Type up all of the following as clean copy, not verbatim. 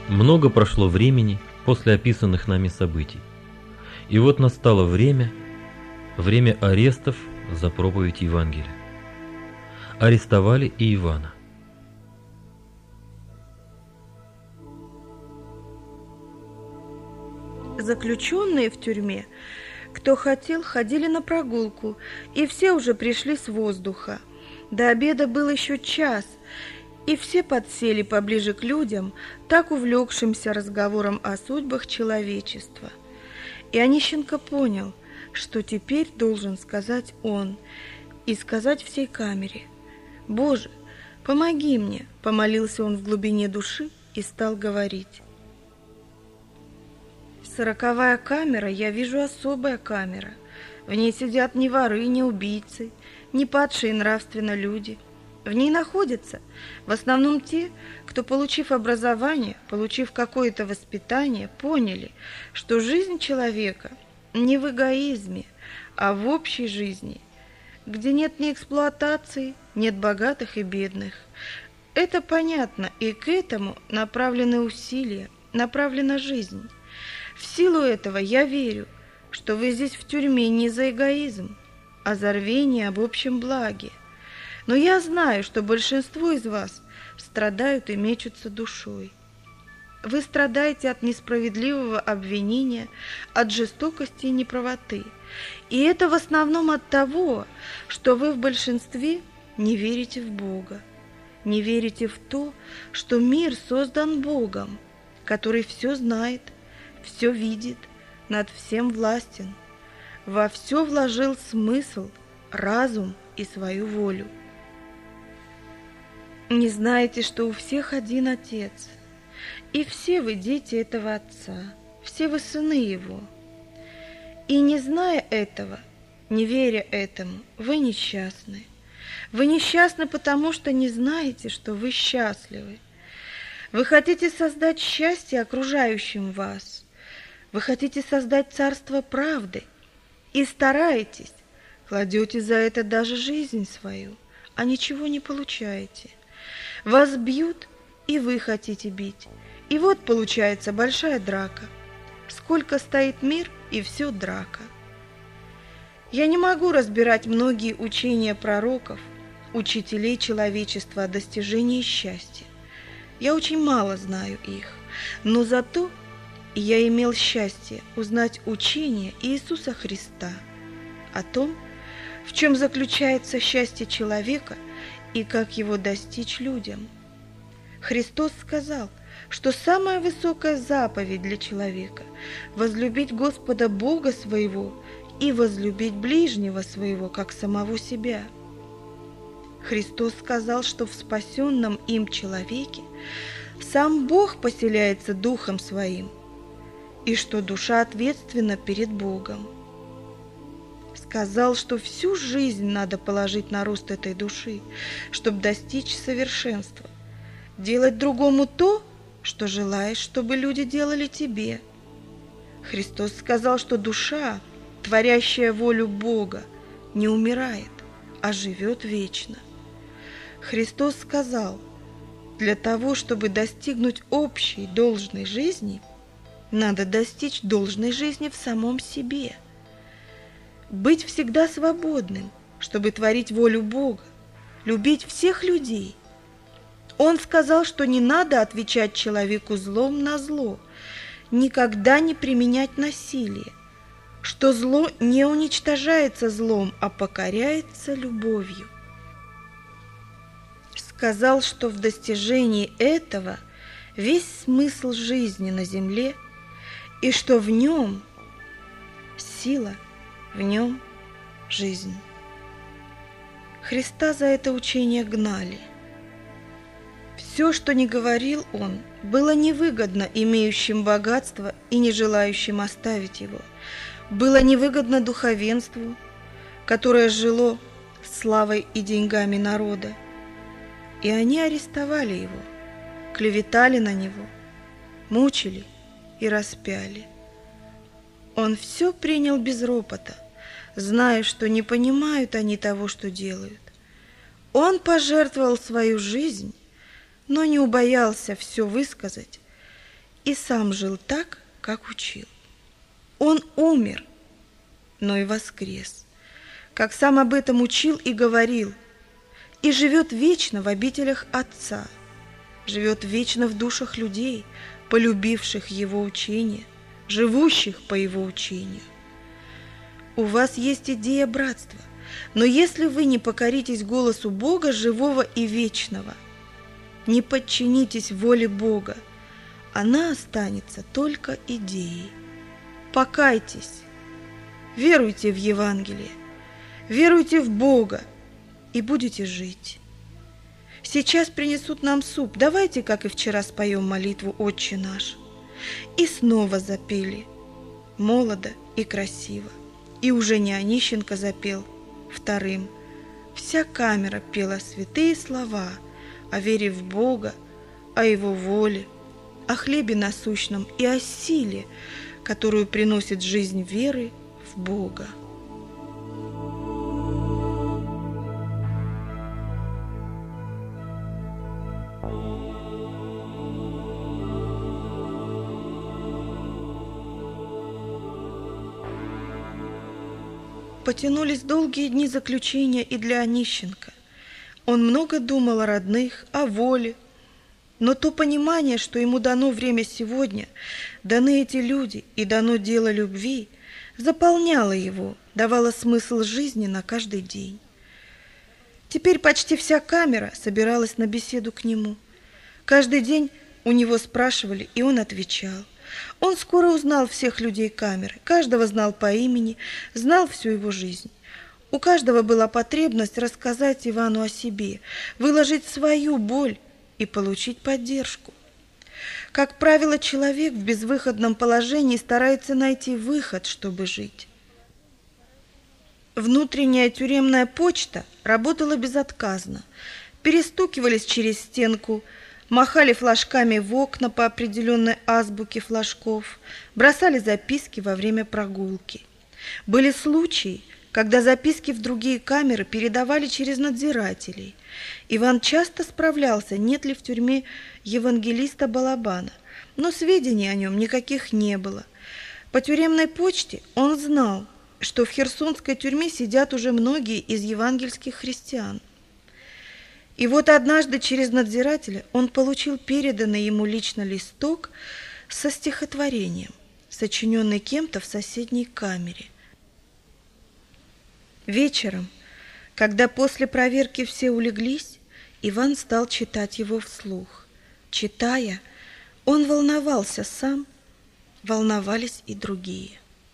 Много прошло времени после описанных нами событий. И вот настало время арестов за проповедь Евангелия. Арестовали и Ивана. Заключенные в тюрьме, кто хотел, ходили на прогулку, и все уже пришли с воздуха. До обеда был еще час, и все подсели поближе к людям, так увлекшимся разговором о судьбах человечества. И Онищенко понял, что теперь должен сказать он, и сказать всей камере: «Боже, помоги мне!» – помолился он в глубине души и стал говорить. 40-я камера, я вижу, особая камера. В ней сидят не воры, не убийцы, не падшие нравственно люди. В ней находятся в основном те, кто, получив образование, получив какое-то воспитание, поняли, что жизнь человека не в эгоизме, а в общей жизни, где нет ни эксплуатации, нет богатых и бедных. Это понятно, и к этому направлены усилия, направлена жизнь. В силу этого я верю, что вы здесь в тюрьме не за эгоизм, а за рвение об общем благе. Но я знаю, что большинство из вас страдают и мечутся душой. Вы страдаете от несправедливого обвинения, от жестокости и неправоты. И это в основном от того, что вы в большинстве не верите в Бога, не верите в то, что мир создан Богом, который все знает, все видит, над всем властен, во все вложил смысл, разум и свою волю. Не знаете, что у всех один Отец, и все вы дети этого Отца, все вы сыны Его. И не зная этого, не веря этому, вы несчастны. Вы несчастны, потому что не знаете, что вы счастливы. Вы хотите создать счастье окружающим вас. Вы хотите создать царство правды и стараетесь, кладете за это даже жизнь свою, а ничего не получаете. Вас бьют, и вы хотите бить. И вот получается большая драка. Сколько стоит мир, и все драка. Я не могу разбирать многие учения пророков, учителей человечества о достижении счастья. Я очень мало знаю их, но зато я имел счастье узнать учение Иисуса Христа о том, в чем заключается счастье человека и как его достичь людям. Христос сказал, что самая высокая заповедь для человека – возлюбить Господа Бога своего и возлюбить ближнего своего, как самого себя. Христос сказал, что в спасенном им человеке сам Бог поселяется Духом Своим, и что душа ответственна перед Богом. Сказал, что всю жизнь надо положить на рост этой души, чтобы достичь совершенства, делать другому то, что желаешь, чтобы люди делали тебе. Христос сказал, что душа, творящая волю Бога, не умирает, а живет вечно. Христос сказал, для того, чтобы достигнуть общей должной жизни, надо достичь должной жизни в самом себе. Быть всегда свободным, чтобы творить волю Бога, любить всех людей. Он сказал, что не надо отвечать человеку злом на зло, никогда не применять насилие, что зло не уничтожается злом, а покоряется любовью. Сказал, что в достижении этого весь смысл жизни на земле, и что в нем сила, в нем жизнь. Христа за это учение гнали. Все, что ни говорил он, было невыгодно имеющим богатство и не желающим оставить его. Было невыгодно духовенству, которое жило славой и деньгами народа. И они арестовали его, клеветали на него, мучили и распяли. Он все принял без ропота, зная, что не понимают они того, что делают. Он пожертвовал свою жизнь, но не убоялся все высказать и сам жил так, как учил. Он умер, но и воскрес, как сам об этом учил и говорил, и живет вечно в обителях Отца, живет вечно в душах людей, полюбивших Его учение, живущих по Его учению. У вас есть идея братства, но если вы не покоритесь голосу Бога, живого и вечного, не подчинитесь воле Бога, она останется только идеей. Покайтесь, веруйте в Евангелие, веруйте в Бога и будете жить. Сейчас принесут нам суп, давайте, как и вчера, споем молитву «Отче наш». И снова запели, молодо и красиво. И уже не Онищенко запел вторым. Вся камера пела святые слова о вере в Бога, о Его воле, о хлебе насущном и о силе, которую приносит жизнь веры в Бога. Потянулись долгие дни заключения и для Онищенко. Он много думал о родных, о воле, но то понимание, что ему дано время сегодня, даны эти люди и дано дело любви, заполняло его, давало смысл жизни на каждый день. Теперь почти вся камера собиралась на беседу к нему. Каждый день у него спрашивали, и он отвечал. Он скоро узнал всех людей камеры, каждого знал по имени, знал всю его жизнь. У каждого была потребность рассказать Ивану о себе, выложить свою боль и получить поддержку. Как правило, человек в безвыходном положении старается найти выход, чтобы жить. Внутренняя тюремная почта работала безотказно. Перестукивались через стенку, махали флажками в окна по определенной азбуке флажков, бросали записки во время прогулки. Были случаи, когда записки в другие камеры передавали через надзирателей. Иван часто справлялся, нет ли в тюрьме евангелиста Балабана, но сведений о нем никаких не было. По тюремной почте он знал, что в херсонской тюрьме сидят уже многие из евангельских христиан. И вот однажды через надзирателя он получил переданный ему лично листок со стихотворением, сочиненный кем-то в соседней камере. Вечером, когда после проверки все улеглись, Иван стал читать его вслух. Читая, он волновался сам, волновались и другие.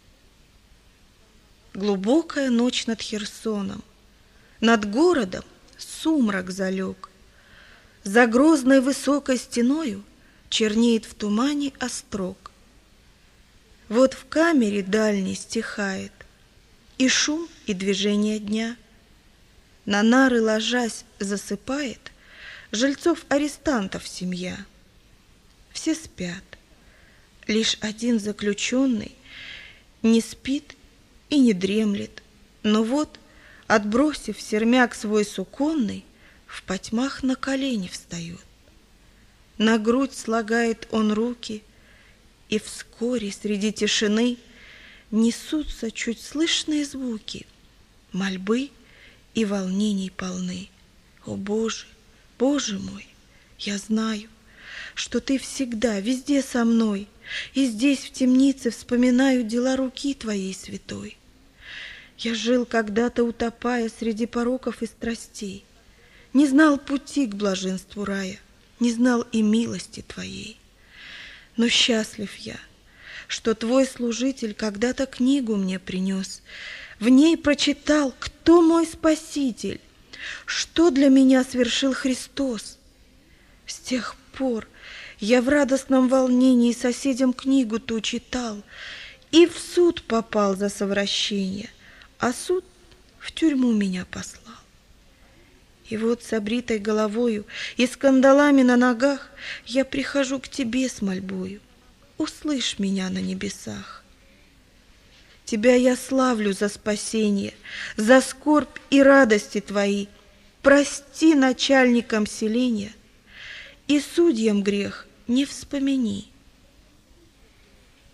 Глубокая ночь над Херсоном, над городом сумрак залег. За грозной высокой стеною чернеет в тумане острог. Вот в камере дальней стихает и шум, и движение дня. На нары ложась засыпает жильцов-арестантов семья. Все спят, лишь один заключенный не спит и не дремлет, но вот, отбросив сермяк свой суконный, в потьмах на колени встает. На грудь слагает он руки, и вскоре среди тишины несутся чуть слышные звуки, мольбы и волнений полны. О, Боже, Боже мой, я знаю, что Ты всегда, везде со мной, и здесь в темнице вспоминаю дела руки Твоей святой. Я жил когда-то, утопая среди пороков и страстей, не знал пути к блаженству рая, не знал и милости Твоей. Но счастлив я, что Твой служитель когда-то книгу мне принес, в ней прочитал, кто мой Спаситель, что для меня свершил Христос. С тех пор я в радостном волнении соседям книгу ту читал и в суд попал за совращение, а суд в тюрьму меня послал. И вот с обритой головою и с кандалами на ногах я прихожу к Тебе с мольбою. Услышь меня на небесах. Тебя я славлю за спасение, за скорбь и радости Твои. Прости начальникам селения, и судьям грех не вспомини.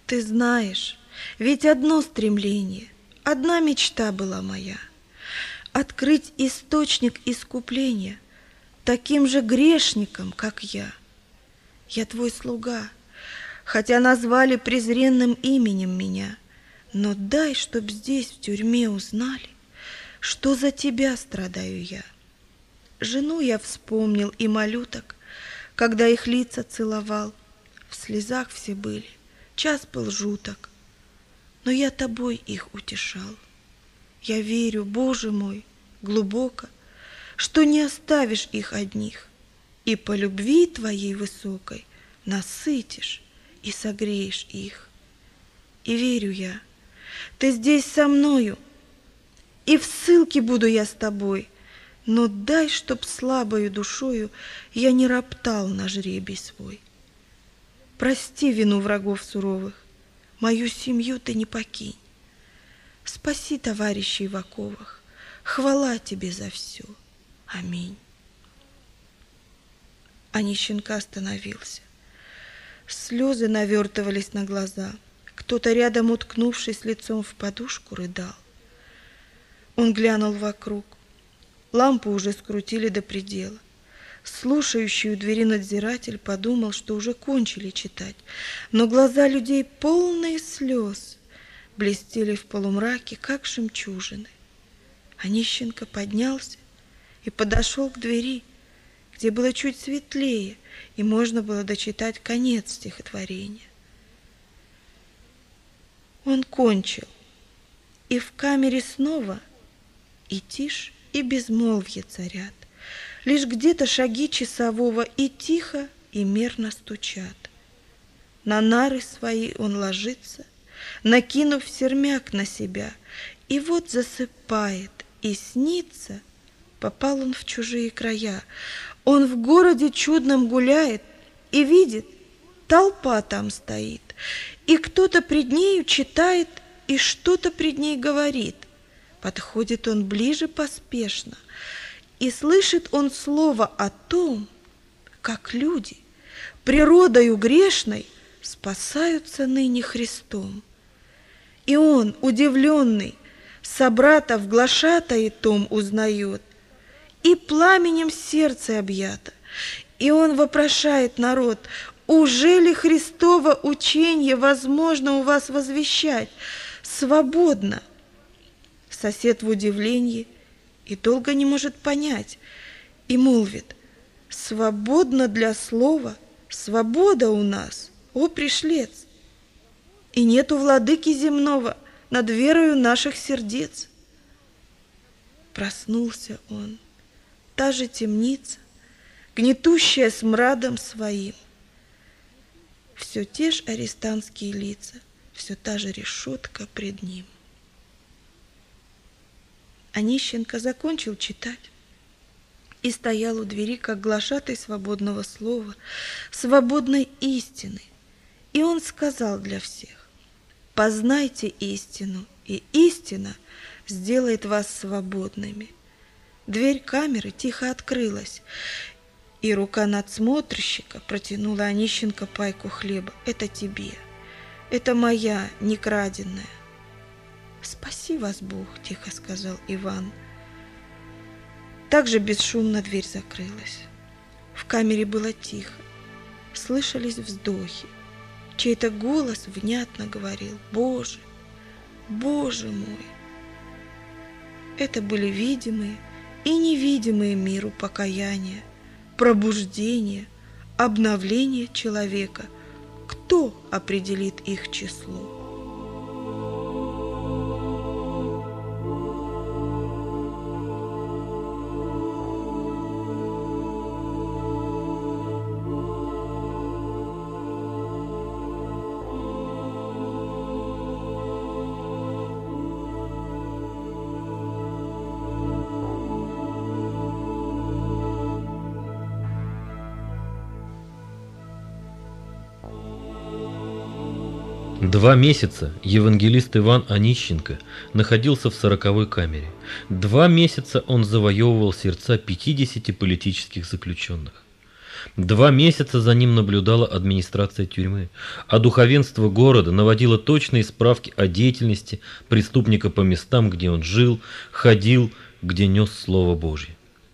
Ты знаешь, ведь одно стремление, одна мечта была моя — открыть источник искупления таким же грешникам, как я. Я твой слуга, хотя назвали презренным именем меня, но дай, чтоб здесь, в тюрьме, узнали, что за тебя страдаю я. Жену я вспомнил и малюток, когда их лица целовал. В слезах все были, час был жуток, но я тобой их утешал. Я верю, Боже мой, глубоко, что не оставишь их одних, и по любви твоей высокой насытишь и согреешь их. И верю я, ты здесь со мною, и в ссылке буду я с тобой, но дай, чтоб слабою душою я не роптал на жребий свой. Прости вину врагов суровых, мою семью ты не покинь. Спаси товарищей в оковах, хвала тебе за все. Аминь. Онищенко остановился. Слезы навертывались на глаза. Кто-то рядом, уткнувшись лицом в подушку, рыдал. Он глянул вокруг. Лампу уже скрутили до предела. Слушающий у двери надзиратель подумал, что уже кончили читать, но глаза людей, полные слез, блестели в полумраке, как жемчужины. Онищенко поднялся и подошел к двери, где было чуть светлее, и можно было дочитать конец стихотворения. Он кончил, и в камере снова и тишь, и безмолвье царят. Лишь где-то шаги часового и тихо, и мерно стучат. На нары свои он ложится, накинув сермяк на себя, и вот засыпает, и снится, попал он в чужие края. Он в городе чудном гуляет и видит, толпа там стоит, и кто-то пред нею читает, и что-то пред ней говорит. Подходит он ближе поспешно, и слышит он слово о том, как люди, природою грешной, спасаются ныне Христом. И он, удивленный, собрата в глашатае том узнает, и пламенем сердце объято, и он вопрошает народ: «Уже ли Христово ученье возможно у вас возвещать? Свободно!» Сосед в удивлении и долго не может понять, и молвит: «Свободно для слова, свобода у нас, о пришлец! И нету владыки земного над верою наших сердец». Проснулся он, та же темница, гнетущая смрадом своим. Все те же арестантские лица, все та же решетка пред ним. Онищенко закончил читать и стоял у двери, как глашатай свободного слова, свободной истины. И он сказал для всех: «Познайте истину, и истина сделает вас свободными». Дверь камеры тихо открылась, и рука надсмотрщика протянула Онищенко пайку хлеба. «Это тебе, это моя, не краденая». «Спаси вас, Бог», — тихо сказал Иван. Также бесшумно дверь закрылась. В камере было тихо. Слышались вздохи. Чей-то голос внятно говорил: «Боже, Боже мой!» Это были видимые и невидимые миру покаяния, пробуждение, обновление человека. Кто определит их число? Два месяца евангелист Иван Онищенко находился в 40-й камере. 2 месяца он завоевывал сердца 50 политических заключенных. 2 месяца за ним наблюдала администрация тюрьмы, а духовенство города наводило точные справки о деятельности преступника по местам, где он жил, ходил, где нес Слово Божье.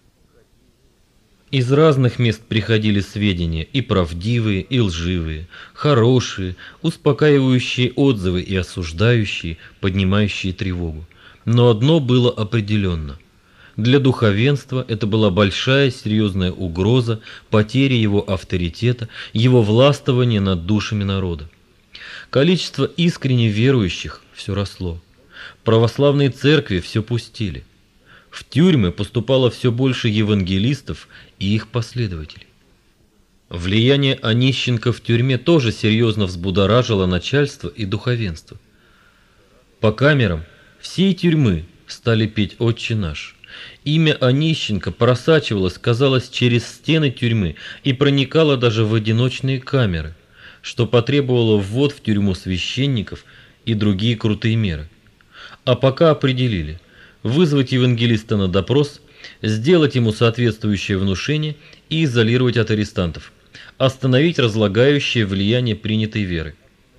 Из разных мест приходили сведения, и правдивые, и лживые, хорошие, успокаивающие отзывы и осуждающие, поднимающие тревогу. Но одно было определенно. Для духовенства это была большая серьезная угроза потери его авторитета, его властвования над душами народа. Количество искренне верующих все росло. Православные церкви все пустили. В тюрьмы поступало все больше евангелистов и их последователей. Влияние Онищенко в тюрьме тоже серьезно взбудоражило начальство и духовенство. По камерам всей тюрьмы стали петь «Отче наш». Имя Онищенко просачивалось, казалось, через стены тюрьмы и проникало даже в одиночные камеры, что потребовало ввод в тюрьму священников и другие крутые меры. А пока определили вызвать евангелиста на допрос, сделать ему соответствующее внушение и изолировать от арестантов, остановить разлагающее влияние принятой веры.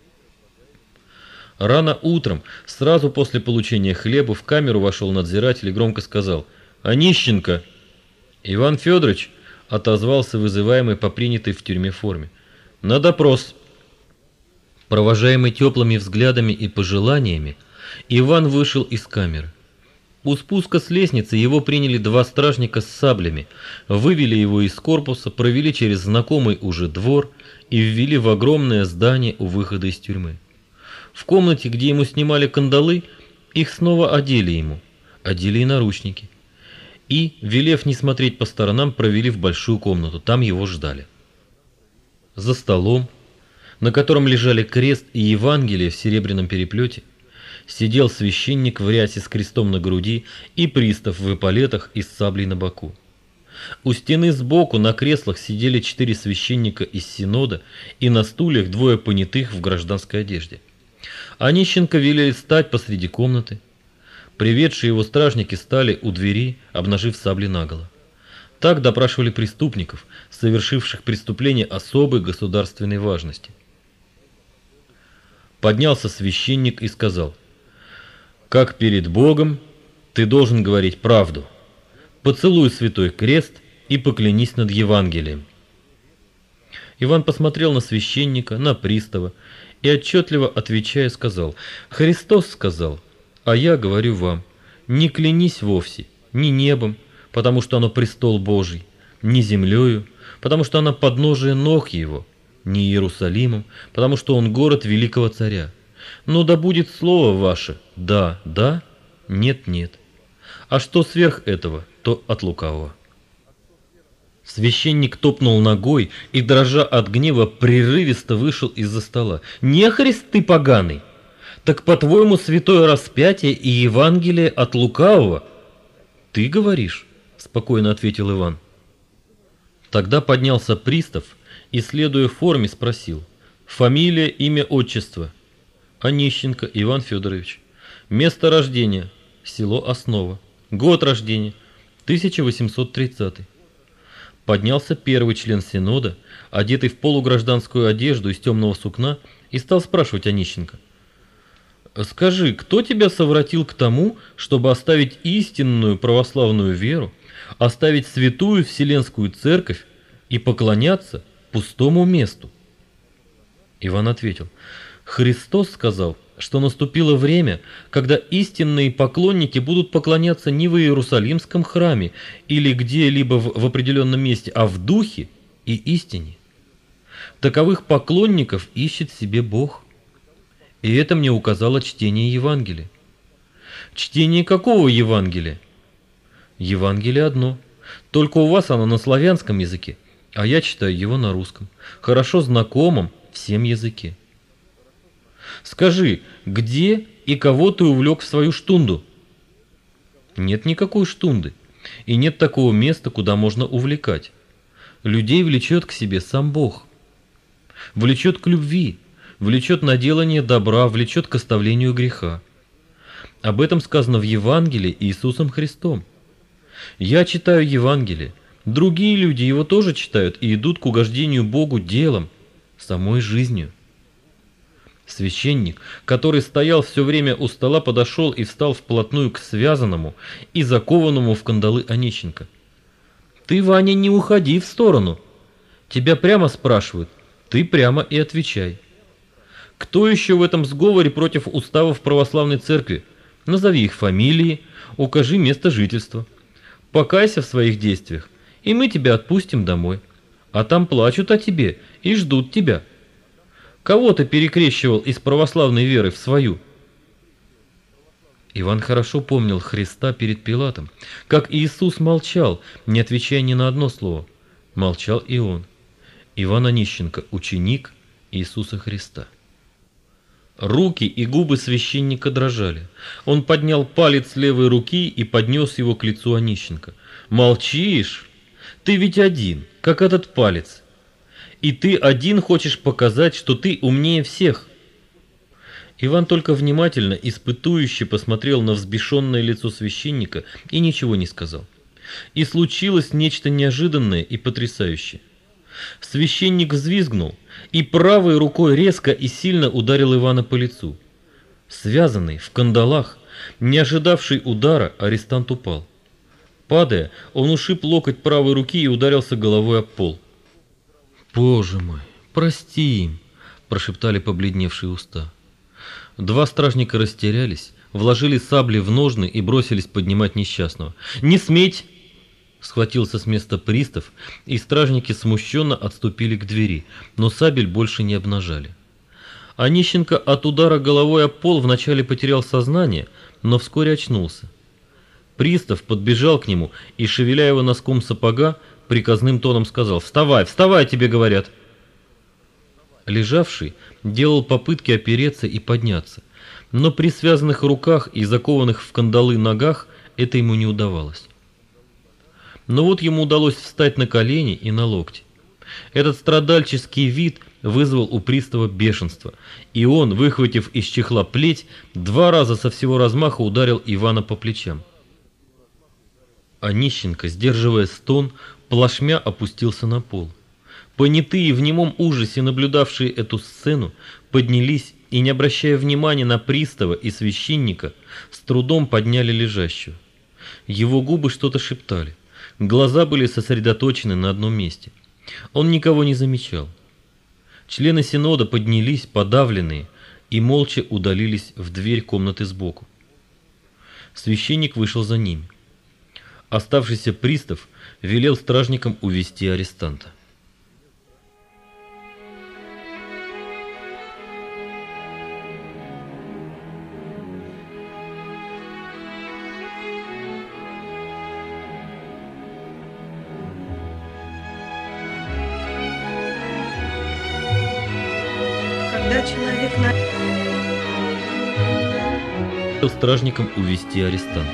Рано утром, сразу после получения хлеба, в камеру вошел надзиратель и громко сказал: «Онищенко!» Иван Федорович отозвался вызываемый по принятой в тюрьме форме: «На допрос!» Провожаемый теплыми взглядами и пожеланиями, Иван вышел из камеры. У спуска с лестницы его приняли 2 стражника с саблями, вывели его из корпуса, провели через знакомый уже двор и ввели в огромное здание у выхода из тюрьмы. В комнате, где ему снимали кандалы, их снова одели и наручники. И, велев не смотреть по сторонам, провели в большую комнату, там его ждали. За столом, на котором лежали крест и Евангелие в серебряном переплете, сидел священник в рясе с крестом на груди и пристав в эполетах и с саблей на боку. У стены сбоку на креслах сидели 4 священника из Синода и на стульях 2 понятых в гражданской одежде. Онищенко велели встать посреди комнаты. Приведшие его стражники стали у двери, обнажив сабли наголо. Так допрашивали преступников, совершивших преступления особой государственной важности. Поднялся священник и сказал: «Как перед Богом ты должен говорить правду. Поцелуй святой крест и поклянись над Евангелием». Иван посмотрел на священника, на пристава и, отчетливо отвечая, сказал: «Христос сказал, а я говорю вам, не клянись вовсе ни небом, потому что оно престол Божий, ни землею, потому что она подножие ног его, ни Иерусалимом, потому что он город великого царя. Но да будет слово ваше «да, да», «нет, нет». А что сверх этого, то от лукавого». Священник топнул ногой и, дрожа от гнева, прерывисто вышел из-за стола. «Нехрист ты поганый! Так, по-твоему, святое распятие и Евангелие от лукавого?» «Ты говоришь?» — спокойно ответил Иван. Тогда поднялся пристав и, следуя форме, спросил: «Фамилия, имя, отчество?» «Онищенко Иван Федорович». «Место рождения?» «Село Основа». «Год рождения?» 1830. Поднялся первый член Синода, одетый в полугражданскую одежду из темного сукна, и стал спрашивать Онищенко: «Скажи, кто тебя совратил к тому, чтобы оставить истинную православную веру, оставить святую Вселенскую Церковь и поклоняться пустому месту?» Иван ответил: «Христос сказал, что наступило время, когда истинные поклонники будут поклоняться не в Иерусалимском храме или где-либо в определенном месте, а в духе и истине. Таковых поклонников ищет себе Бог. И это мне указало чтение Евангелия». «Чтение какого Евангелия?» «Евангелие одно, только у вас оно на славянском языке, а я читаю его на русском, хорошо знакомом всем языке». «Скажи, где и кого ты увлек в свою штунду?» «Нет никакой штунды, и нет такого места, куда можно увлекать. Людей влечет к себе сам Бог. Влечет к любви, влечет на делание добра, влечет к оставлению греха. Об этом сказано в Евангелии Иисусом Христом. Я читаю Евангелие, Другие люди его тоже читают и идут к угождению Богу делом, самой жизнью. Священник, который стоял все время у стола, подошел и встал вплотную к связанному и закованному в кандалы Онищенко. «Ты, Ваня, не уходи в сторону. Тебя прямо спрашивают, ты прямо и отвечай. Кто еще в этом сговоре против уставов православной церкви? Назови их фамилии, укажи место жительства. Покайся в своих действиях, и мы тебя отпустим домой. А там плачут о тебе и ждут тебя. Кого ты перекрещивал из православной веры в свою?» Иван хорошо помнил Христа перед Пилатом, как Иисус молчал, не отвечая ни на одно слово. Молчал и он. Иван Онищенко, ученик Иисуса Христа. Руки и губы священника дрожали. Он поднял палец левой руки и поднес его к лицу Онищенко. «Молчишь? Ты ведь один, как этот палец. И ты один хочешь показать, что ты умнее всех». Иван только внимательно, испытующе посмотрел на взбешенное лицо священника и ничего не сказал. И случилось нечто неожиданное и потрясающее. Священник взвизгнул и правой рукой резко и сильно ударил Ивана по лицу. Связанный, в кандалах, не ожидавший удара, арестант упал. Падая, он ушиб локоть правой руки и ударился головой об пол. «Боже мой, прости им!» – прошептали побледневшие уста. Два стражника растерялись, вложили сабли в ножны и бросились поднимать несчастного. «Не сметь!» — схватился с места пристав, и стражники смущенно отступили к двери, но сабель больше не обнажали. Онищенко от удара головой об пол вначале потерял сознание, но вскоре очнулся. Пристав подбежал к нему и, шевеля его носком сапога, приказным тоном сказал: «Вставай, вставай, тебе говорят!» Лежавший делал попытки опереться и подняться, но при связанных руках и закованных в кандалы ногах это ему не удавалось. Но вот ему удалось встать на колени и на локти. Этот страдальческий вид вызвал у пристава бешенство, и он, выхватив из чехла плеть, 2 раза со всего размаха ударил Ивана по плечам. Онищенко, сдерживая стон, плашмя опустился на пол. Понятые в немом ужасе, наблюдавшие эту сцену, поднялись и, не обращая внимания на пристава и священника, с трудом подняли лежащего. Его губы что-то шептали, глаза были сосредоточены на одном месте. Он никого не замечал. Члены синода поднялись, подавленные, и молча удалились в дверь комнаты сбоку. Священник вышел за ними. Оставшийся пристав велел стражникам увести арестанта. Когда человек Велел стражникам увести арестанта.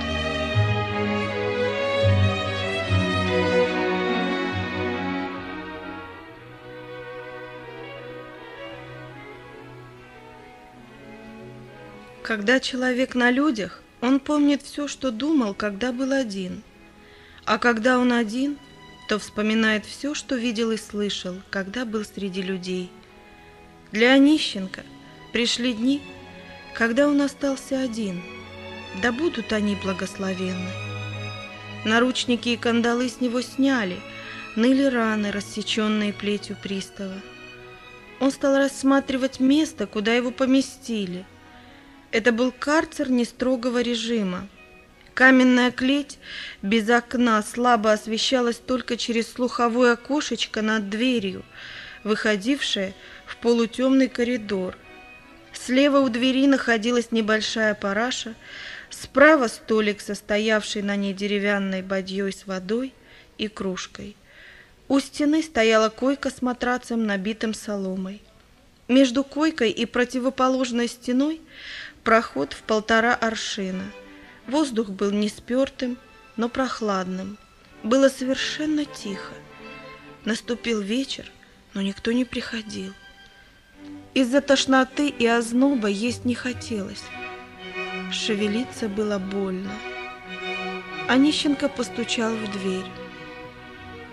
Когда человек на людях, он помнит все, что думал, когда был один. А когда он один, то вспоминает все, что видел и слышал, когда был среди людей. Для Онищенко пришли дни, когда он остался один. Да будут они благословенны. Наручники и кандалы с него сняли, ныли раны, рассеченные плетью пристава. Он стал рассматривать место, куда его поместили. Это был карцер нестрогого режима. Каменная клеть без окна слабо освещалась только через слуховое окошечко над дверью, выходившее в полутемный коридор. Слева у двери находилась небольшая параша, справа столик, состоявший на ней деревянной бадьей с водой и кружкой. У стены стояла койка с матрацем, набитым соломой. Между койкой и противоположной стеной проход в 1,5 аршина. Воздух был не спертым, но прохладным. Было совершенно тихо. Наступил вечер, но никто не приходил. Из-за тошноты и озноба есть не хотелось. Шевелиться было больно. Онищенко постучал в дверь.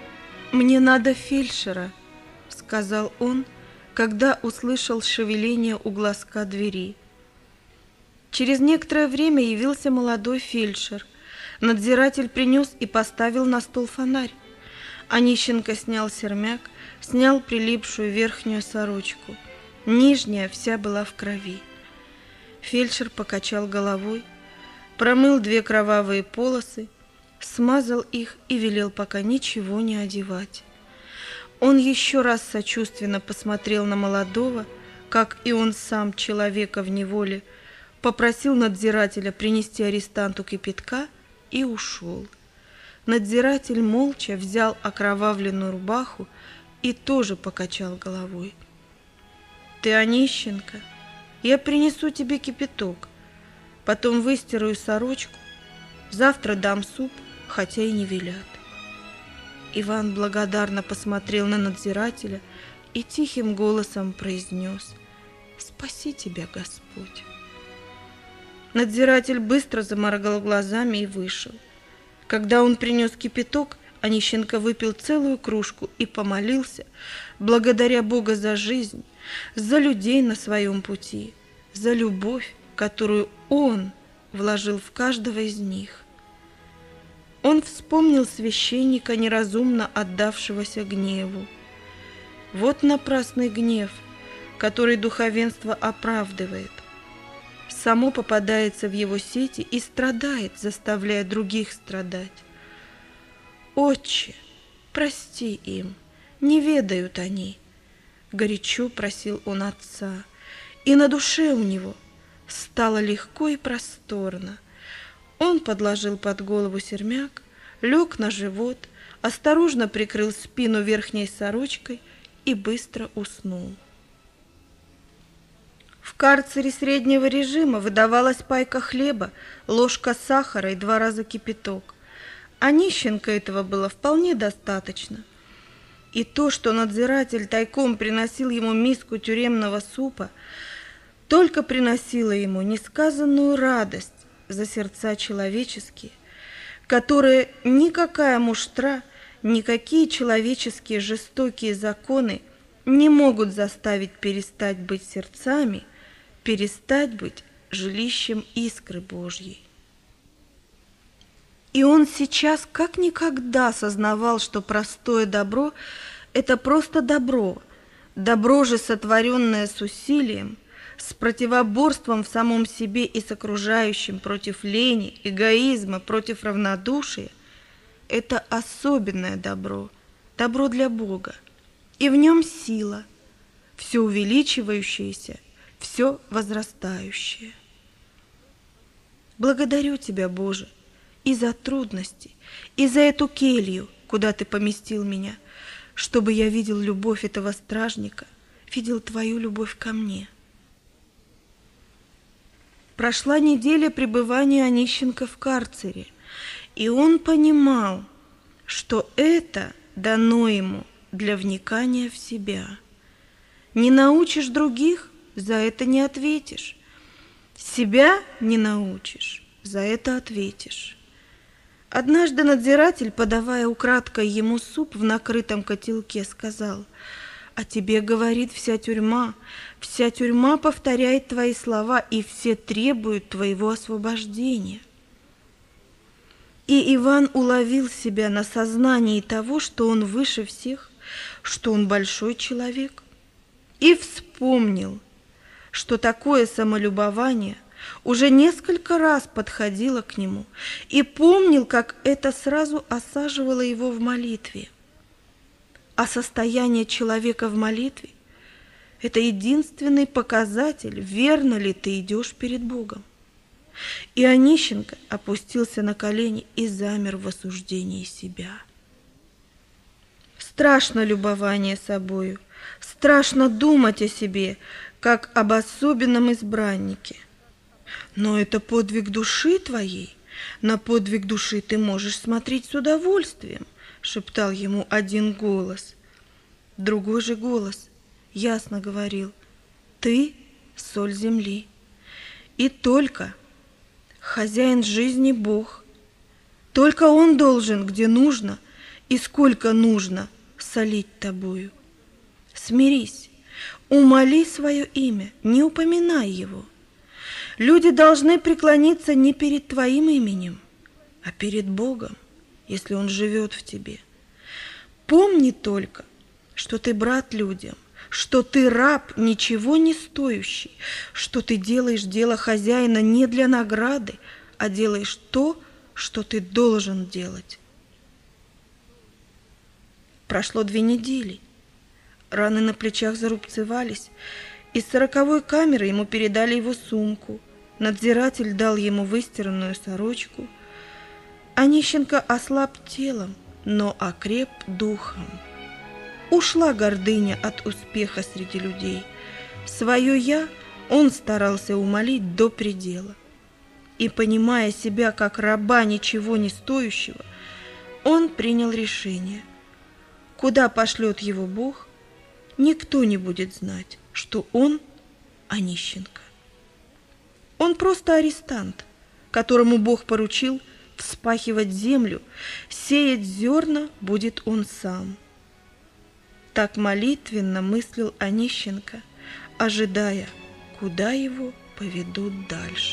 «Мне надо фельдшера», — сказал он, когда услышал шевеление у глазка двери. Через некоторое время явился молодой фельдшер. Надзиратель принес и поставил на стол фонарь. Онищенко снял сермяк, снял прилипшую верхнюю сорочку. Нижняя вся была в крови. Фельдшер покачал головой, промыл 2 кровавые полосы, смазал их и велел пока ничего не одевать. Он еще раз сочувственно посмотрел на молодого, как и он сам, человека в неволе, попросил надзирателя принести арестанту кипятка и ушел. Надзиратель молча взял окровавленную рубаху и тоже покачал головой. «Ты, Онищенко, я принесу тебе кипяток, потом выстираю сорочку, завтра дам суп, хотя и не велят». Иван благодарно посмотрел на надзирателя и тихим голосом произнес: «Спаси тебя, Господь». Надзиратель быстро заморгал глазами и вышел. Когда он принес кипяток, Онищенко выпил целую кружку и помолился, благодаря Бога за жизнь, за людей на своем пути, за любовь, которую он вложил в каждого из них. Он вспомнил священника, неразумно отдавшегося гневу. Вот напрасный гнев, который духовенство оправдывает. Само попадается в его сети и страдает, заставляя других страдать. «Отче, прости им, не ведают они», — горячо просил он отца, и на душе у него стало легко и просторно. Он подложил под голову сермяк, лег на живот, осторожно прикрыл спину верхней сорочкой и быстро уснул. В карцере среднего режима выдавалась пайка хлеба, ложка сахара и 2 раза кипяток. Онищенко этого было вполне достаточно. И то, что надзиратель тайком приносил ему миску тюремного супа, только приносило ему несказанную радость за сердца человеческие, которые никакая муштра, никакие человеческие жестокие законы не могут заставить перестать быть сердцами, перестать быть жилищем искры Божьей. И он сейчас как никогда сознавал, что простое добро – это просто добро, добро же, сотворенное с усилием, с противоборством в самом себе и с окружающим, против лени, эгоизма, против равнодушия – это особенное добро, добро для Бога, и в нем сила, все увеличивающаяся, все возрастающее. Благодарю Тебя, Боже, и за трудности, и за эту келью, куда Ты поместил меня, чтобы я видел любовь этого стражника, видел Твою любовь ко мне. Прошла неделя пребывания Онищенко в карцере, и он понимал, что это дано ему для вникания в себя. Не научишь других, за это не ответишь. Себя не научишь, за это ответишь. Однажды надзиратель, подавая украдкой ему суп в накрытом котелке, сказал: «О тебе говорит вся тюрьма повторяет твои слова, и все требуют твоего освобождения». И Иван уловил себя на сознании того, что он выше всех, что он большой человек, и вспомнил, что такое самолюбование уже несколько раз подходило к нему, и помнил, как это сразу осаживало его в молитве. А состояние человека в молитве – это единственный показатель, верно ли ты идешь перед Богом. И Онищенко опустился на колени и замер в осуждении себя. Страшно любование собою, страшно думать о себе, как об особенном избраннике. Но это подвиг души твоей, на подвиг души ты можешь смотреть с удовольствием, шептал ему один голос. Другой же голос ясно говорил: ты соль земли, и только хозяин жизни Бог, только Он должен, где нужно и сколько нужно, солить тобою. Смирись, умоли свое имя, не упоминай его. Люди должны преклониться не перед твоим именем, а перед Богом, если Он живет в тебе. Помни только, что ты брат людям, что ты раб, ничего не стоящий, что ты делаешь дело хозяина не для награды, а делаешь то, что ты должен делать. Прошло 2 недели. Раны на плечах зарубцевались. Из 40-й камеры ему передали его сумку. Надзиратель дал ему выстиранную сорочку. Онищенко ослаб телом, но окреп духом. Ушла гордыня от успеха среди людей. Свое «я» он старался умолить до предела. И, понимая себя как раба ничего не стоящего, он принял решение. Куда пошлет его Бог, никто не будет знать, что он Онищенко. Он просто арестант, которому Бог поручил вспахивать землю, сеять зерна будет он сам. Так молитвенно мыслил Онищенко, ожидая, куда его поведут дальше.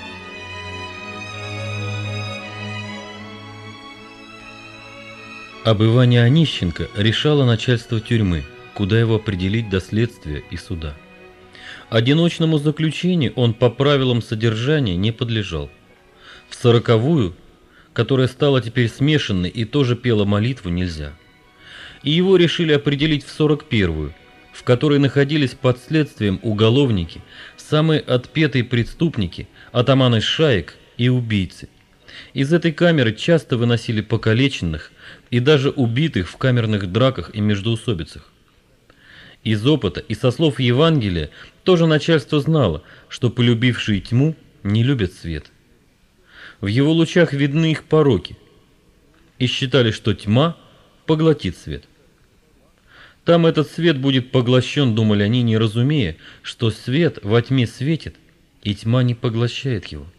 Об Иване Онищенко решало начальство тюрьмы, куда его определить до следствия и суда. Одиночному заключению он по правилам содержания не подлежал. В 40-ю, которая стала теперь смешанной и тоже пела молитву, нельзя. И его решили определить в 41-ю, в которой находились под следствием уголовники, самые отпетые преступники, атаманы шаек и убийцы. Из этой камеры часто выносили покалеченных и даже убитых в камерных драках и междоусобицах. Из опыта и со слов Евангелия тоже начальство знало, что полюбившие тьму не любят свет. В его лучах видны их пороки, и считали, что тьма поглотит свет. Там этот свет будет поглощен, думали они, не разумея, что свет во тьме светит, и тьма не поглощает его.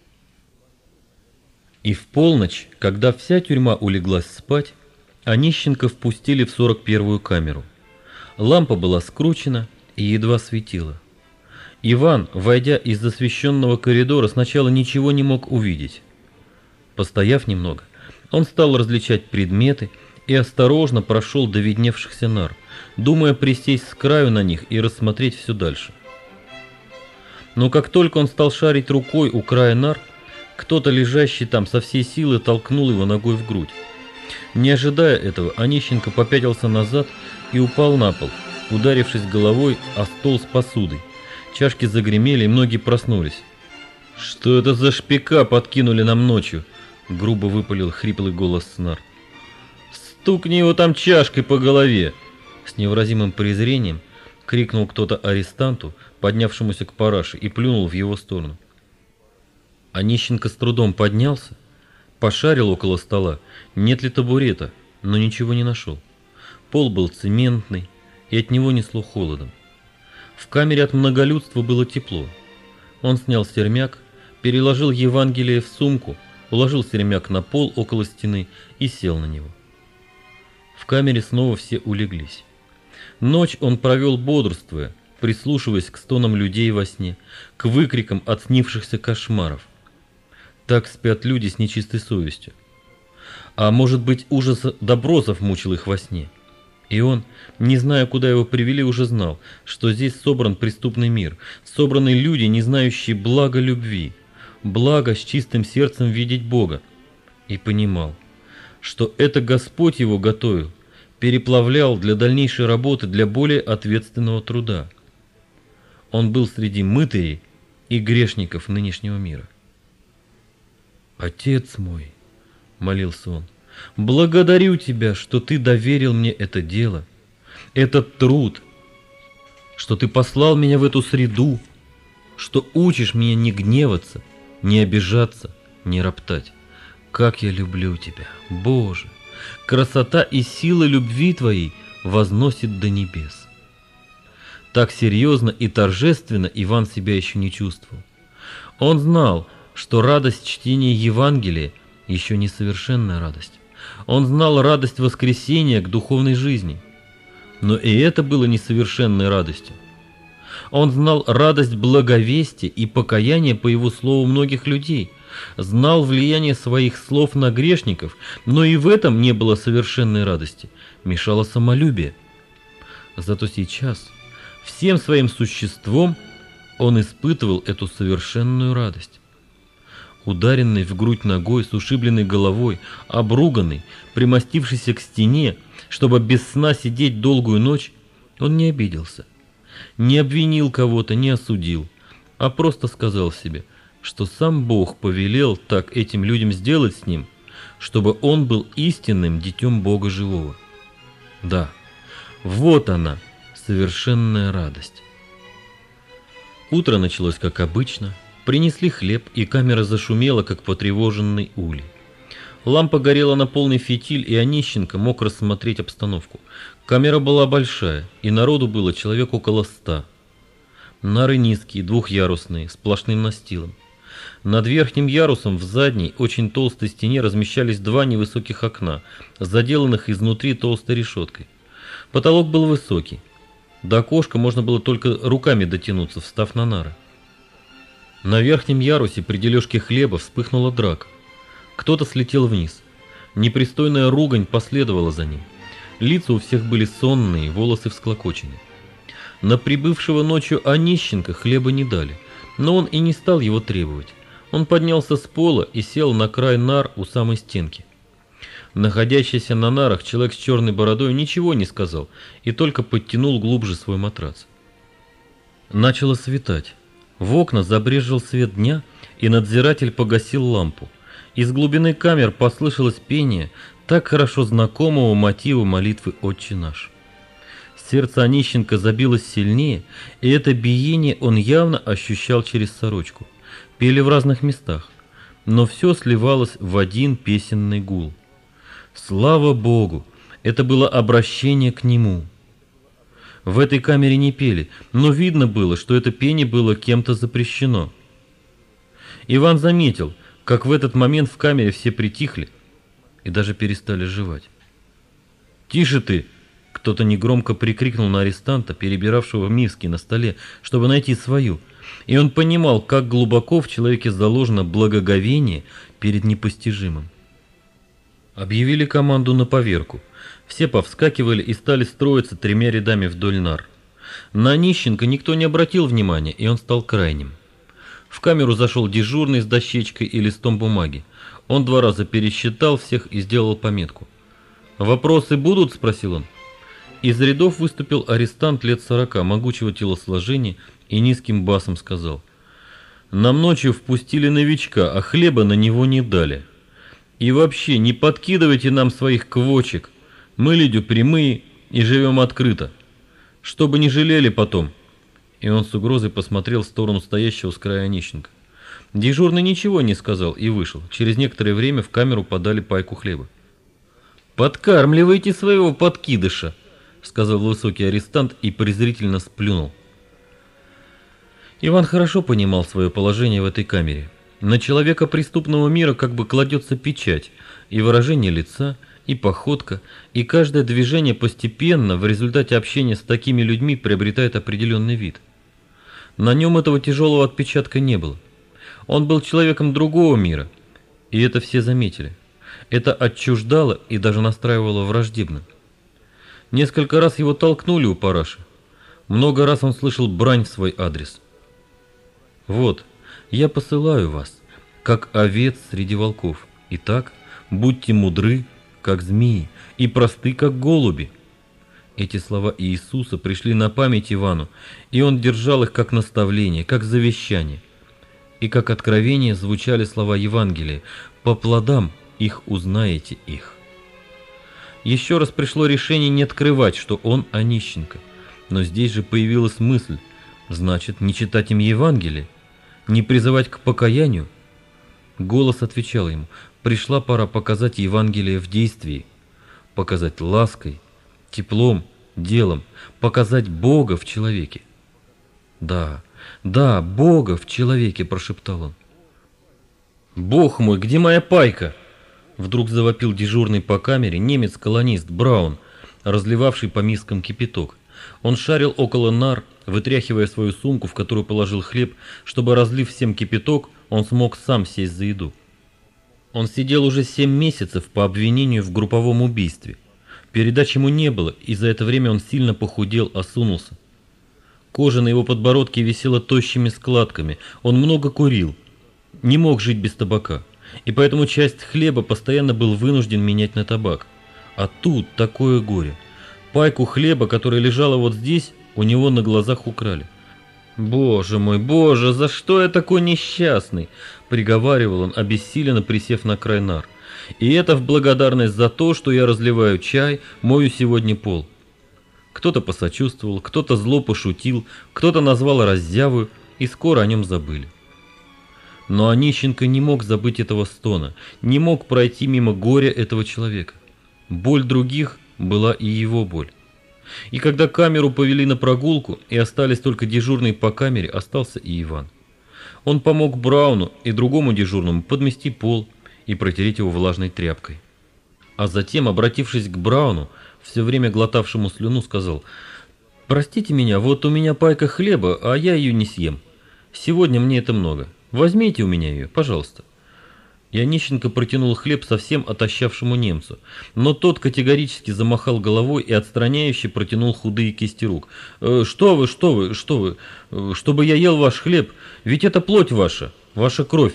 И в полночь, когда вся тюрьма улеглась спать, Онищенко впустили в 41-ю камеру. Лампа была скручена и едва светила. Иван, войдя из освещенного коридора, сначала ничего не мог увидеть. Постояв немного, он стал различать предметы и осторожно прошел до видневшихся нар, думая присесть с краю на них и рассмотреть все дальше. Но как только он стал шарить рукой у края нар, кто-то, лежащий там, со всей силы толкнул его ногой в грудь. Не ожидая этого, Онищенко попятился назад и упал на пол, ударившись головой о стол с посудой. Чашки загремели, и многие проснулись. «Что это за шпика подкинули нам ночью?» — грубо выпалил хриплый голос снар. «Стукни его там чашкой по голове!» С невыразимым презрением крикнул кто-то арестанту, поднявшемуся к параше, и плюнул в его сторону. Онищенко с трудом поднялся, пошарил около стола, нет ли табурета, но ничего не нашел. Пол был цементный, и от него несло холодом. В камере от многолюдства было тепло. Он снял сермяк, переложил Евангелие в сумку, уложил сермяк на пол около стены и сел на него. В камере снова все улеглись. Ночь он провел бодрствуя, прислушиваясь к стонам людей во сне, к выкрикам от снившихся кошмаров. Так спят люди с нечистой совестью. А может быть, ужас допросов мучил их во сне. И он, не зная, куда его привели, уже знал, что здесь собран преступный мир, собраны люди, не знающие блага любви, блага с чистым сердцем видеть Бога. И понимал, что это Господь его готовил, переплавлял для дальнейшей работы, для более ответственного труда. Он был среди мытарей и грешников нынешнего мира. «Отец мой», — молился он, — «благодарю Тебя, что Ты доверил мне это дело, этот труд, что Ты послал меня в эту среду, что учишь меня не гневаться, не обижаться, не роптать. Как я люблю Тебя, Боже! Красота и сила любви Твоей возносит до небес». Так серьезно и торжественно Иван себя еще не чувствовал. Он знал, что радость чтения Евангелия еще не совершенная радость, Он знал радость воскресения к духовной жизни. Но и это было несовершенной радостью. Он знал радость благовестия и покаяния по его слову многих людей, знал влияние своих слов на грешников, но и в этом не было совершенной радости, мешало самолюбие. Зато сейчас, всем своим существом, он испытывал эту совершенную радость. Ударенный в грудь ногой, с ушибленной головой, обруганный, примостившийся к стене, чтобы без сна сидеть долгую ночь, он не обиделся, не обвинил кого-то, не осудил, а просто сказал себе, что сам Бог повелел так этим людям сделать с ним, чтобы он был истинным детем Бога живого. Да, вот она, совершенная радость. Утро началось как обычно. Принесли хлеб, и камера зашумела, как потревоженный улей. Лампа горела на полный фитиль, и Онищенко мог рассмотреть обстановку. Камера была большая, и народу было человек около 100. Нары низкие, двухъярусные, сплошным настилом. Над верхним ярусом в задней, очень толстой стене размещались 2 невысоких окна, заделанных изнутри толстой решеткой. Потолок был высокий. До окошка можно было только руками дотянуться, встав на нары. На верхнем ярусе при дележке хлеба вспыхнула драка. Кто-то слетел вниз. Непристойная ругань последовала за ним. Лица у всех были сонные, волосы всклокочены. На прибывшего ночью Онищенко хлеба не дали, но он и не стал его требовать. Он поднялся с пола и сел на край нар у самой стенки. Находящийся на нарах человек с черной бородой ничего не сказал и только подтянул глубже свой матрац. Начало светать. В окна забрезжил свет дня, и надзиратель погасил лампу. Из глубины камер послышалось пение так хорошо знакомого мотива молитвы «Отче наш». Сердце Онищенко забилось сильнее, и это биение он явно ощущал через сорочку. Пели в разных местах, но все сливалось в один песенный гул. Слава Богу! Это было обращение к Нему. В этой камере не пели, но видно было, что это пение было кем-то запрещено. Иван заметил, как в этот момент в камере все притихли и даже перестали жевать. «Тише ты!» — кто-то негромко прикрикнул на арестанта, перебиравшего миски на столе, чтобы найти свою, и он понимал, как глубоко в человеке заложено благоговение перед непостижимым. Объявили команду на поверку. Все повскакивали и стали строиться 3 рядами вдоль нар. На Онищенко никто не обратил внимания, и он стал крайним. В камеру зашел дежурный с дощечкой и листом бумаги. Он 2 раза пересчитал всех и сделал пометку. «Вопросы будут?» – спросил он. Из рядов выступил арестант лет 40, могучего телосложения, и низким басом сказал: «Нам ночью впустили новичка, а хлеба на него не дали. И вообще не подкидывайте нам своих квочек. Мы люди прямые и живем открыто. Чтобы не жалели потом». И он с угрозой посмотрел в сторону стоящего с края Онищенко. Дежурный ничего не сказал и вышел. Через некоторое время в камеру подали пайку хлеба. «Подкармливайте своего подкидыша», — сказал высокий арестант и презрительно сплюнул. Иван хорошо понимал свое положение в этой камере. На человека преступного мира как бы кладется печать, и выражение лица, и походка, и каждое движение постепенно в результате общения с такими людьми приобретает определенный вид. На нем этого тяжелого отпечатка не было. Он был человеком другого мира, и это все заметили. Это отчуждало и даже настраивало враждебно. Несколько раз его толкнули у параши. Много раз он слышал брань в свой адрес. «Вот, я посылаю вас, как овец среди волков. Итак, будьте мудры, как змеи, и просты, как голуби». Эти слова Иисуса пришли на память Ивану, и он держал их как наставление, как завещание. И как откровение звучали слова Евангелия: «По плодам их узнаете их». Еще раз пришло решение не открывать, что он Онищенко. Но здесь же появилась мысль: значит, не читать им Евангелие, не призывать к покаянию? Голос отвечал ему: пришла пора показать Евангелие в действии, показать лаской, теплом, делом, показать Бога в человеке. «Да, да, Бога в человеке», — прошептал он. «Бог мой, где моя пайка?» — Вдруг завопил дежурный по камере немец-колонист Браун, разливавший по мискам кипяток. Он шарил около нар, вытряхивая свою сумку, в которую положил хлеб, чтобы, разлив всем кипяток, он смог сам сесть за еду. Он сидел уже 7 месяцев по обвинению в групповом убийстве. Передач ему не было, и за это время он сильно похудел, осунулся. Кожа на его подбородке висела тощими складками, он много курил, не мог жить без табака, и поэтому часть хлеба постоянно был вынужден менять на табак. А тут такое горе. Пайку хлеба, которая лежала вот здесь, у него на глазах украли. «Боже мой, боже, за что я такой несчастный?» — приговаривал он, обессиленно присев на край нар. «И это в благодарность за то, что я разливаю чай, мою сегодня пол». Кто-то посочувствовал, кто-то зло пошутил, кто-то назвал раззявую, и скоро о нем забыли. Но Онищенко не мог забыть этого стона, не мог пройти мимо горя этого человека. Боль других была и его боль. И когда камеру повели на прогулку, и остались только дежурные по камере, остался и Иван. Он помог Брауну и другому дежурному подмести пол и протереть его влажной тряпкой. А затем, обратившись к Брауну, все время глотавшему слюну, сказал: «Простите меня, вот у меня пайка хлеба, а я ее не съем. Сегодня мне это много. Возьмите у меня ее, пожалуйста». И Онищенко протянул хлеб совсем отощавшему немцу, но тот категорически замахал головой и отстраняюще протянул худые кисти рук. «Что вы, что вы, что вы? Чтобы я ел ваш хлеб? Ведь это плоть ваша, ваша кровь».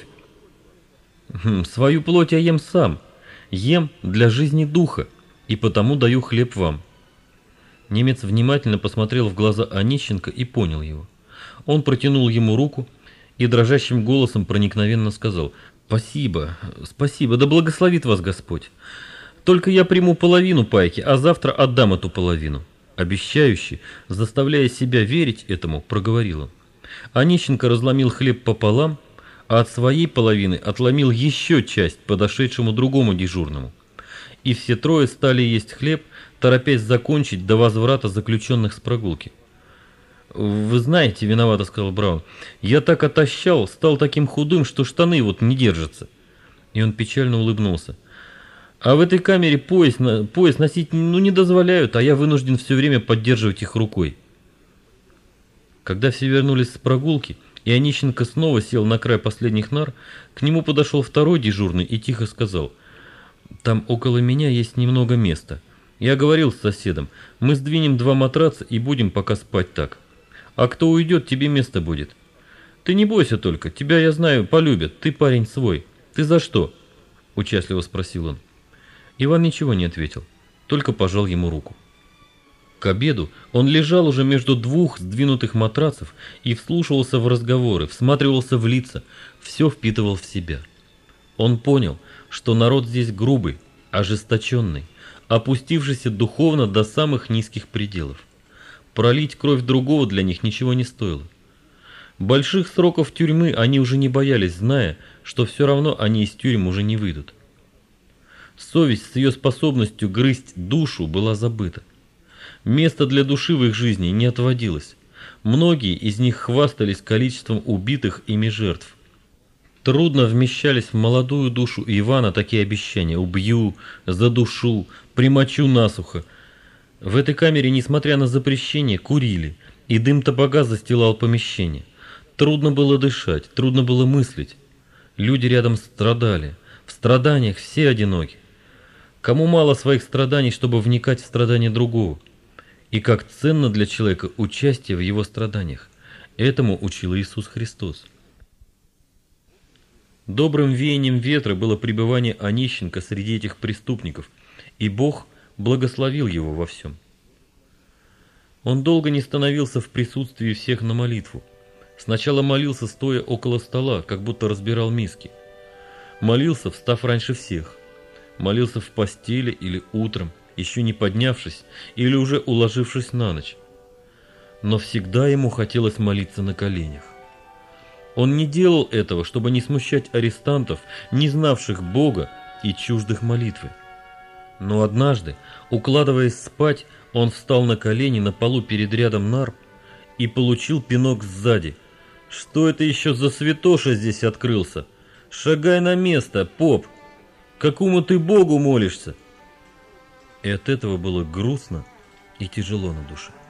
«Свою плоть я ем сам, ем для жизни духа, и потому даю хлеб вам». Немец внимательно посмотрел в глаза Онищенко и понял его. Он протянул ему руку и дрожащим голосом проникновенно сказал: «Спасибо, спасибо, да благословит вас Господь. Только я приму половину пайки, а завтра отдам эту половину». Обещающе, заставляя себя верить этому, проговорил он. Онищенко разломил хлеб пополам, а от своей половины отломил еще часть подошедшему другому дежурному. И все трое стали есть хлеб, торопясь закончить до возврата заключенных с прогулки. «Вы знаете, — виновато сказал Браун, — я так отощал, стал таким худым, что штаны вот не держатся». И он печально улыбнулся. «А в этой камере пояс носить не дозволяют, а я вынужден все время поддерживать их рукой». Когда все вернулись с прогулки, и Онищенко снова сел на край последних нар, к нему подошел второй дежурный и тихо сказал: «Там около меня есть немного места. Я говорил с соседом, мы сдвинем 2 матраца и будем пока спать так. А кто уйдет, тебе место будет. Ты не бойся только, тебя, я знаю, полюбят, ты парень свой. Ты за что?» — участливо спросил он. Иван ничего не ответил, только пожал ему руку. К обеду он лежал уже между 2 сдвинутых матрацев и вслушивался в разговоры, всматривался в лица, все впитывал в себя. Он понял, что народ здесь грубый, ожесточенный, опустившийся духовно до самых низких пределов. Пролить кровь другого для них ничего не стоило. Больших сроков тюрьмы они уже не боялись, зная, что все равно они из тюрьм уже не выйдут. Совесть с ее способностью грызть душу была забыта. Место для души в их жизни не отводилось. Многие из них хвастались количеством убитых ими жертв. Трудно вмещались в молодую душу Ивана такие обещания: «Убью, задушу, примочу насухо». В этой камере, несмотря на запрещение, курили, и дым табака застилал помещение. Трудно было дышать, трудно было мыслить. Люди рядом страдали, в страданиях все одиноки. Кому мало своих страданий, чтобы вникать в страдания другого? И как ценно для человека участие в его страданиях. Этому учил Иисус Христос. Добрым веянием ветра было пребывание Онищенко среди этих преступников, и Бог благословил его во всем. Он долго не становился в присутствии всех на молитву. Сначала молился, стоя около стола, как будто разбирал миски. Молился, встав раньше всех. Молился в постели или утром, еще не поднявшись или уже уложившись на ночь. Но всегда ему хотелось молиться на коленях. Он не делал этого, чтобы не смущать арестантов, не знавших Бога и чуждых молитвы. Но однажды, укладываясь спать, он встал на колени на полу перед рядом нар и получил пинок сзади. «Что это еще за святоша здесь открылся? Шагай на место, поп!» Какому ты Богу молишься?» И от этого было грустно и тяжело на душе.